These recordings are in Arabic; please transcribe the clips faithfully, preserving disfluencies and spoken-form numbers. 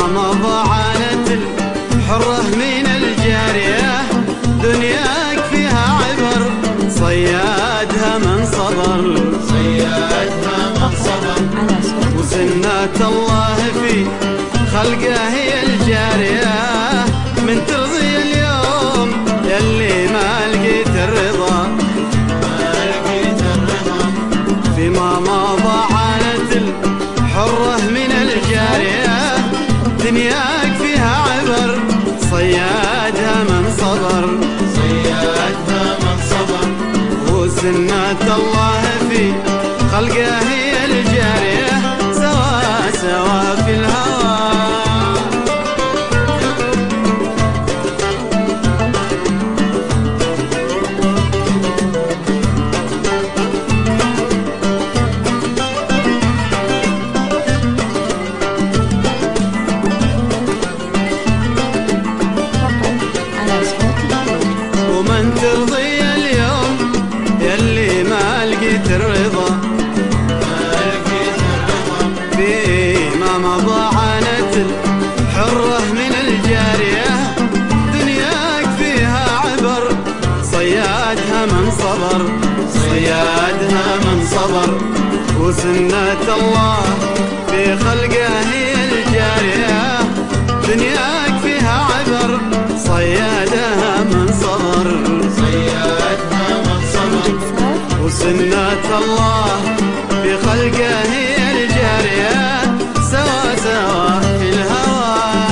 مضى عانت الحرة من الجارية، دنياك فيها عبر صيادها من صبر، صيادها من صبر. وسنة الله في خلقه هي الجارية، من ترضي اليوم يلي ما لقيت الرضا، ما لقيت الرضا. فيما مضى عانت الحرة من الجارية، دنياك فيها عبر صيادها من صبر، صيادها من صبر. وسنة الله في خلقه هي الجارية، سوا سوا في الهوى. ومن ترضي اليوم يلي ما لقيت الرضا، ما لقيت الرضا. فيما مضى عانت الحرة من الجارية، دنياك فيها عبر صيادها من صبر، صيادها من صبر. وسنة الله في خلقه هي الجارية، دنياك فيها عبر صيادها من صبر، صيادها من صبر. وسنة الله في خلقه هي الجارية، سوا سوا في الهوى.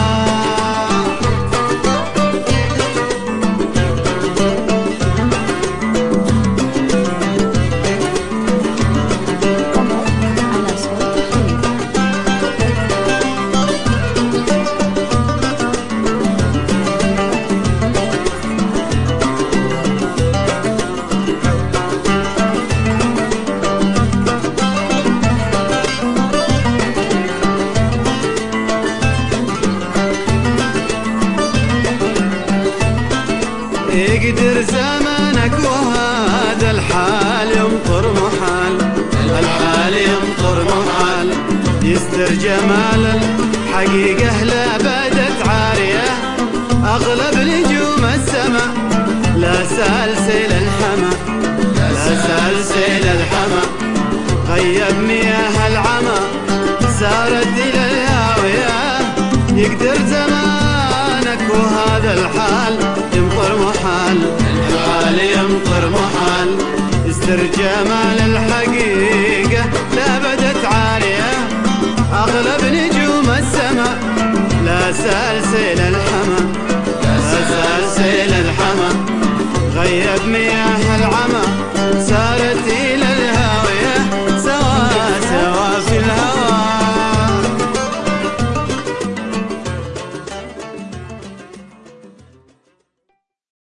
يقدر زمانك وهذا الحال يمطر محال، الحال يمطر محال. يستر جمال الحقيقة لا بدت عارية، أغلب نجوم السماء لا سلسل الحما، لا سلسل الحما. غيب مياه العمى سارت إلى الهاوية، يقدر زمانك وهذا الحال يمطر محال، الحال يمطر محال. يستر جمال الحقيقة لا بدت عارية، أغلب نجوم السماء لا سلسل الحما، لا سلسل الحما. غيب مياه العمى سارت